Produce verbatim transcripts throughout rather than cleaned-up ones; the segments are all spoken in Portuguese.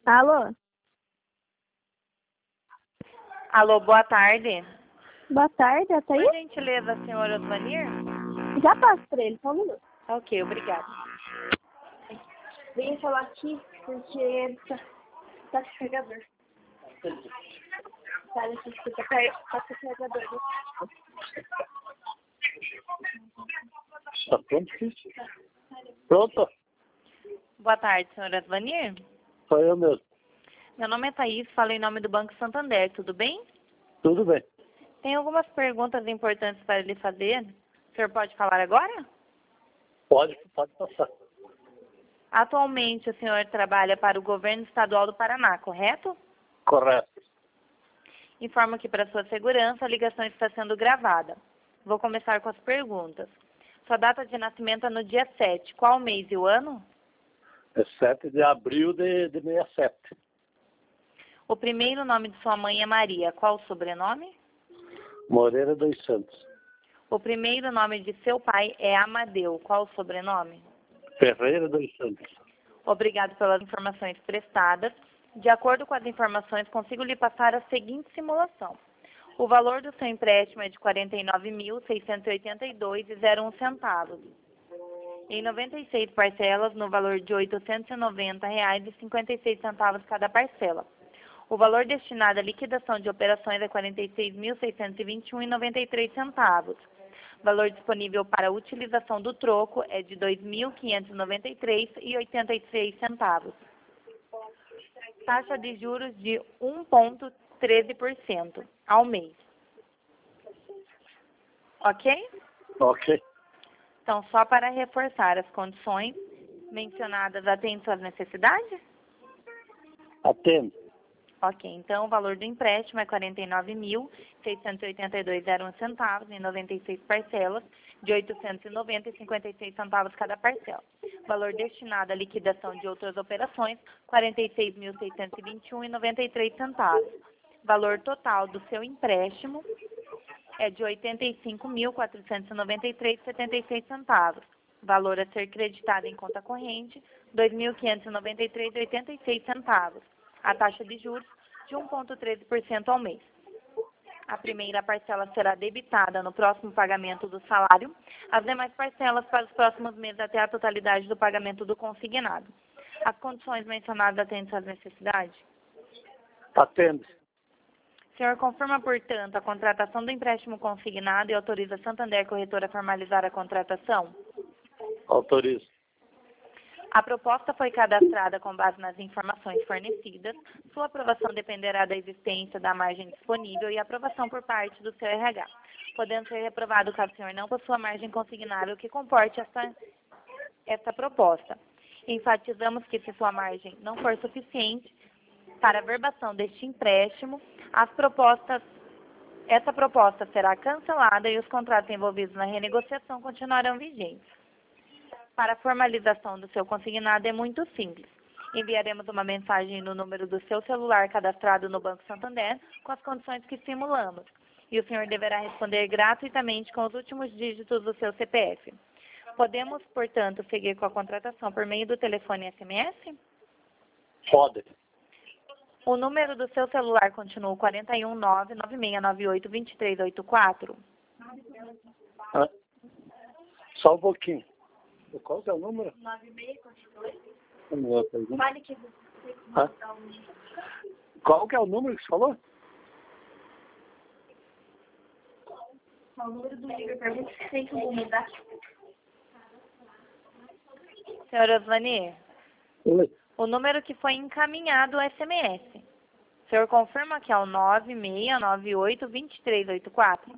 Alô? Alô, boa tarde. Boa tarde, tá aí? Por gentileza, senhora Osvanir? Já passo pra ele, só um minuto. Ok, obrigada. Vem falar aqui porque tá, tá com carregador. Tá, deixa eu explicar pra ele, tá com carregador. Tá pronto, Cris? Pronto? Boa tarde, senhora Osvanir. Sou eu mesmo. Meu nome é Thaís, falo em nome do Banco Santander, tudo bem? Tudo bem. Tem algumas perguntas importantes para lhe fazer. O senhor pode falar agora? Pode, pode passar. Atualmente, o senhor trabalha para o governo estadual do Paraná, correto? Correto. Informo que, para sua segurança, a ligação está sendo gravada. Vou começar com as perguntas. Sua data de nascimento é no dia sete. Qual mês e o ano? É sete de abril de, de sessenta e sete. O primeiro nome de sua mãe é Maria. Qual o sobrenome? Moreira dos Santos. O primeiro nome de seu pai é Amadeu. Qual o sobrenome? Ferreira dos Santos. Obrigado pelas informações prestadas. De acordo com as informações, consigo lhe passar a seguinte simulação. O valor do seu empréstimo é de quarenta e nove mil, seiscentos e oitenta e dois reais e zero um centavos. Em noventa e seis parcelas, no valor de oitocentos e noventa reais e cinquenta e seis centavos cada parcela. O valor destinado à liquidação de operações é quarenta e seis mil, seiscentos e vinte e um reais e noventa e três centavos. Valor disponível para utilização do troco é de dois mil quinhentos e noventa e três reais e oitenta e três centavos. Taxa de juros de um vírgula treze por cento ao mês. Ok? Ok. Então, só para reforçar as condições mencionadas, atende suas necessidades? Atendo. Ok, então o valor do empréstimo é quarenta e nove mil, seiscentos e oitenta e dois reais e zero um centavos em noventa e seis parcelas de oitocentos e noventa reais e cinquenta e seis centavos cada parcela. Valor destinado à liquidação de outras operações, quarenta e seis mil, seiscentos e vinte e um reais e noventa e três centavos. Valor total do seu empréstimo é de oitenta e cinco mil, quatrocentos e noventa e três reais e setenta e seis centavos. Valor a ser creditado em conta corrente, dois mil quinhentos e noventa e três reais e oitenta e seis centavos. A taxa de juros de um vírgula treze por cento ao mês. A primeira parcela será debitada no próximo pagamento do salário, as demais parcelas para os próximos meses até a totalidade do pagamento do consignado. As condições mencionadas atendem suas necessidades? Atendo. O senhor confirma, portanto, a contratação do empréstimo consignado e autoriza Santander Corretora a formalizar a contratação? Autorizo. A proposta foi cadastrada com base nas informações fornecidas. Sua aprovação dependerá da existência da margem disponível e aprovação por parte do seu R H, podendo ser reprovado caso o senhor não possua margem consignável que comporte essa, essa proposta. Enfatizamos que, se sua margem não for suficiente para a verbação deste empréstimo, as propostas, essa proposta será cancelada e os contratos envolvidos na renegociação continuarão vigentes. Para a formalização do seu consignado é muito simples. Enviaremos uma mensagem no número do seu celular cadastrado no Banco Santander com as condições que simulamos. E o senhor deverá responder gratuitamente com os últimos dígitos do seu C P F. Podemos, portanto, seguir com a contratação por meio do telefone S M S? Pode. O número do seu celular continua o quatro um nove, nove seis nove oito, dois três oito quatro? Ah, só um pouquinho. Qual que é o número? nove seis continua. Vamos lá, pergunta. Fale que você Ah. Qual que é o número que você falou? o número do Igor, pergunta se tem como mudar. Senhora Osvani, Oi. o número que foi encaminhado é S M S. O senhor confirma que é o nove seis nove oito, dois três oito quatro?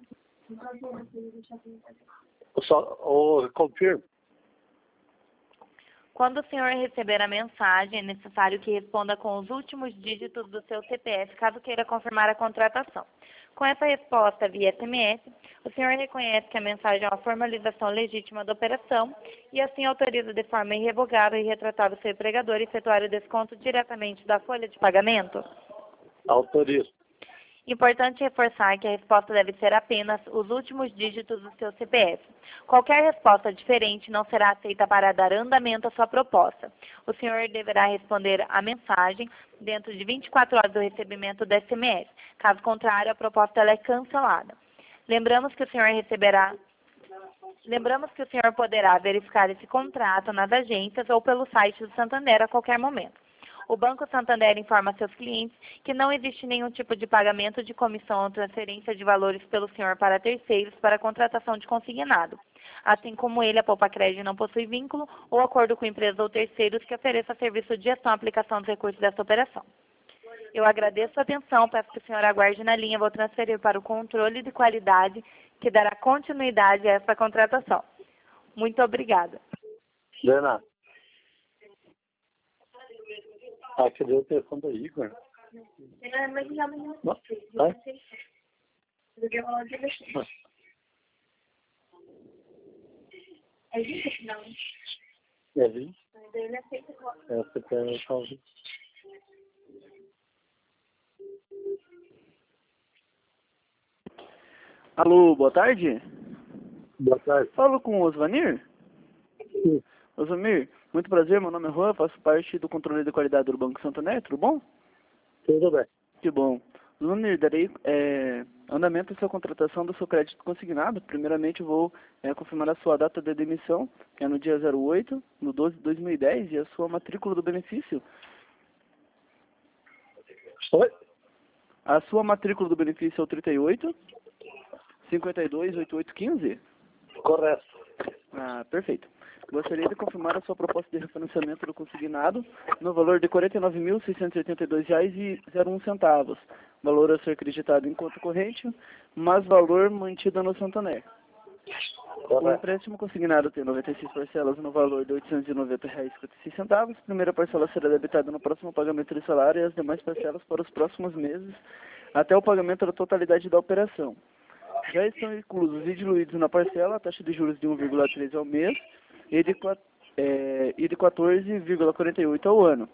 Só, oh, confirmo. Quando o senhor receber a mensagem, é necessário que responda com os últimos dígitos do seu C P F, caso queira confirmar a contratação. Com essa resposta via S M S, o senhor reconhece que a mensagem é uma formalização legítima da operação e assim autoriza de forma irrevogável e retratável o seu empregador a efetuar o desconto diretamente da folha de pagamento? Autorizo. Importante reforçar que a resposta deve ser apenas os últimos dígitos do seu C P F. Qualquer resposta diferente não será aceita para dar andamento à sua proposta. O senhor deverá responder a mensagem dentro de vinte e quatro horas do recebimento do S M S. Caso contrário, a proposta ela é cancelada. Lembramos que o senhor receberá Lembramos que o senhor poderá verificar esse contrato nas agências ou pelo site do Santander a qualquer momento. O Banco Santander informa a seus clientes que não existe nenhum tipo de pagamento de comissão ou transferência de valores pelo senhor para terceiros para a contratação de consignado. Assim como ele, a Poupa Crédito não possui vínculo ou acordo com empresas ou terceiros que ofereça serviço de gestão e aplicação dos recursos dessa operação. Eu agradeço a atenção, peço que o senhor aguarde na linha, vou transferir para o controle de qualidade que dará continuidade a essa contratação. Muito obrigada. De nada. Ah, cadê o telefone do Igor? Mas já não Não, vai. É vinte, não. É vinte? Ele aceita. É, você quer talvez. Alô, boa tarde. Boa tarde. Falo com o Osvanir. Sim. Osvanir, muito prazer, meu nome é Juan, faço parte do controle de qualidade do Banco Santander, tudo bom? Tudo bem. Que bom. Osvanir, darei é, andamento à sua contratação do seu crédito consignado. Primeiramente, vou é, confirmar a sua data de demissão, que é no dia zero oito, no doze de dois mil e dez, e a sua matrícula do benefício. Oi? A sua matrícula do benefício é o trinta e oito, cinquenta e dois, oitenta e oito, quinze? Correto. Ah, perfeito. Gostaria de confirmar a sua proposta de refinanciamento do consignado no valor de quarenta e nove mil, seiscentos e oitenta e dois reais e zero um centavos. Valor a ser acreditado em conta corrente, mas valor mantido no Santander. O Correto. empréstimo consignado tem noventa e seis parcelas no valor de oitocentos e noventa reais e cinquenta e seis centavos. A primeira parcela será debitada no próximo pagamento de salário e as demais parcelas para os próximos meses, até o pagamento da totalidade da operação. Já estão inclusos e diluídos na parcela a taxa de juros de um vírgula treze ao mês e de, é, e de quatorze vírgula quarenta e oito ao ano.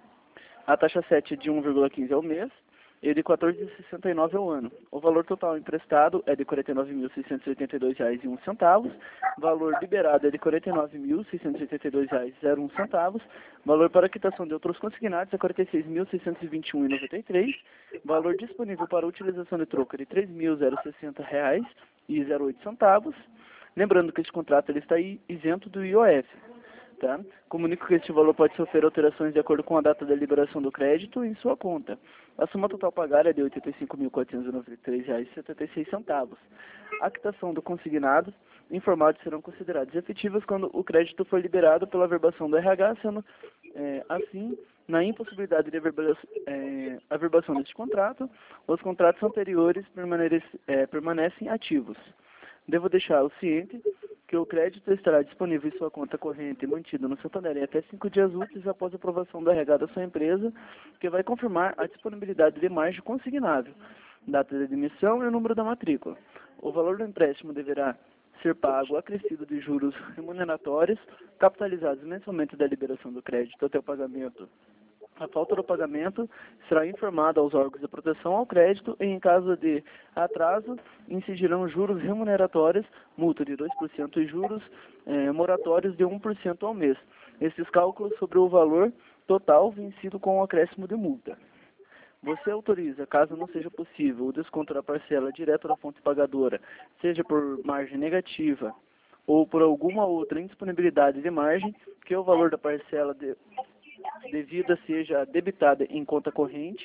A taxa sete de um vírgula quinze ao mês e de quatorze vírgula sessenta e nove ao ano. O valor total emprestado é de quarenta e nove mil, seiscentos e oitenta e dois reais e um centavo. Valor liberado é de quarenta e nove mil, seiscentos e oitenta e dois reais e zero um centavos. Valor para quitação de outros consignados é quarenta e seis mil, seiscentos e vinte e um reais e noventa e três centavos. Valor disponível para utilização de troco é de três mil, sessenta reais e zero oito centavos. Lembrando que este contrato ele está isento do I O F. Tá? Comunico que este valor pode sofrer alterações de acordo com a data da liberação do crédito em sua conta. A soma total a pagar é de oitenta e cinco mil, quatrocentos e noventa e três reais e setenta e seis centavos. A quitação do consignado informados serão considerados efetivas quando o crédito for liberado pela averbação do R H, sendo é, assim, na impossibilidade de averbação, é, averbação deste contrato, os contratos anteriores permanecem, é, permanecem ativos. Devo deixar o ciente que o crédito estará disponível em sua conta corrente mantido no Santander em até cinco dias úteis após a aprovação do R H da sua empresa, que vai confirmar a disponibilidade de margem consignável, data de admissão e o número da matrícula. O valor do empréstimo deverá ser pago acrescido de juros remuneratórios, capitalizados mensalmente da liberação do crédito até o pagamento. A falta do pagamento será informada aos órgãos de proteção ao crédito e, em caso de atraso, incidirão juros remuneratórios, multa de dois por cento e juros eh, moratórios de um por cento ao mês. Esses cálculos sobre o valor total vencido com o acréscimo de multa. Você autoriza, caso não seja possível, o desconto da parcela direto da fonte pagadora, seja por margem negativa ou por alguma outra indisponibilidade de margem, que o valor da parcela de devida seja debitada em conta corrente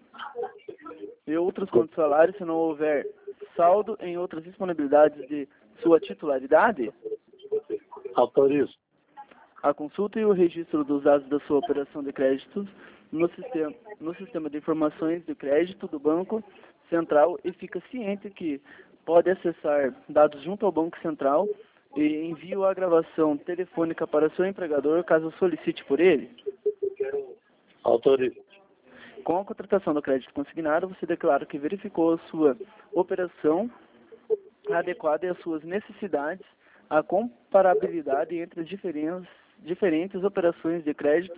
e outros contos salários, se não houver saldo em outras disponibilidades de sua titularidade? Autorizo. A consulta e o registro dos dados da sua operação de crédito no sistema, no sistema de informações de crédito do Banco Central e fica ciente que pode acessar dados junto ao Banco Central e envio a gravação telefônica para seu empregador caso solicite por ele? Autorizo. Com a contratação do crédito consignado, você declara que verificou a sua operação adequada e as suas necessidades, a comparabilidade entre as diferentes, diferentes operações de crédito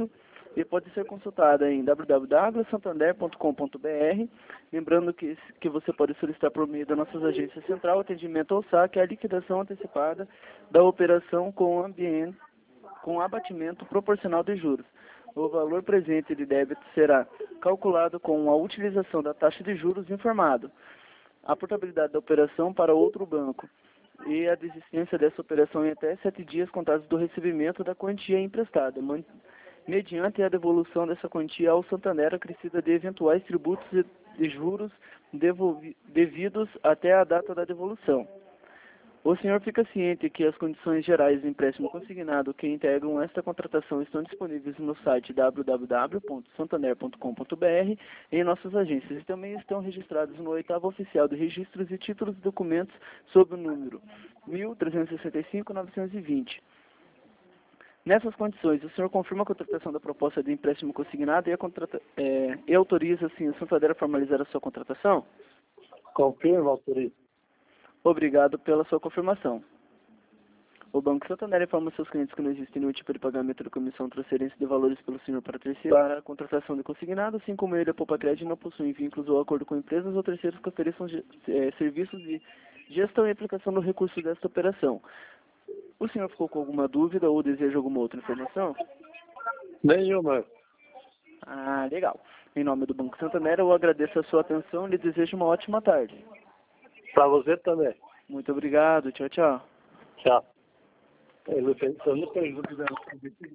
e pode ser consultada em w w w ponto santander ponto com ponto b r. Lembrando que, que você pode solicitar por meio das nossas agências central, atendimento ao saque, a liquidação antecipada da operação com ambiente, com abatimento proporcional de juros. O valor presente de débito será calculado com a utilização da taxa de juros informado, a portabilidade da operação para outro banco e a desistência dessa operação em até sete dias contados do recebimento da quantia emprestada, mediante a devolução dessa quantia ao Santander acrescida de eventuais tributos de juros devidos até a data da devolução. O senhor fica ciente que as condições gerais do empréstimo consignado que integram esta contratação estão disponíveis no site w w w ponto santander ponto com ponto b r e em nossas agências e também estão registrados no oitavo oficial de registros e títulos e documentos sob o número mil trezentos e sessenta e cinco ponto novecentos e vinte. Nessas condições, o senhor confirma a contratação da proposta de empréstimo consignado e, a contrata é, e autoriza, assim, o Santander a formalizar a sua contratação? Confirma, autoriza. Obrigado pela sua confirmação. O Banco Santander informa seus clientes que não existe nenhum tipo de pagamento de comissão ou transferência de valores pelo senhor para terceiro para a contratação de consignado, assim como ele, a Poupa Crédito, não possui vínculos ou acordo com empresas ou terceiros que ofereçam é, serviços de gestão e aplicação do recurso desta operação. O senhor ficou com alguma dúvida ou deseja alguma outra informação? Nenhuma. Ah, legal. Em nome do Banco Santander, eu agradeço a sua atenção e lhe desejo uma ótima tarde. Para você também. Muito obrigado. Tchau, tchau. Tchau. Eu não pergunto,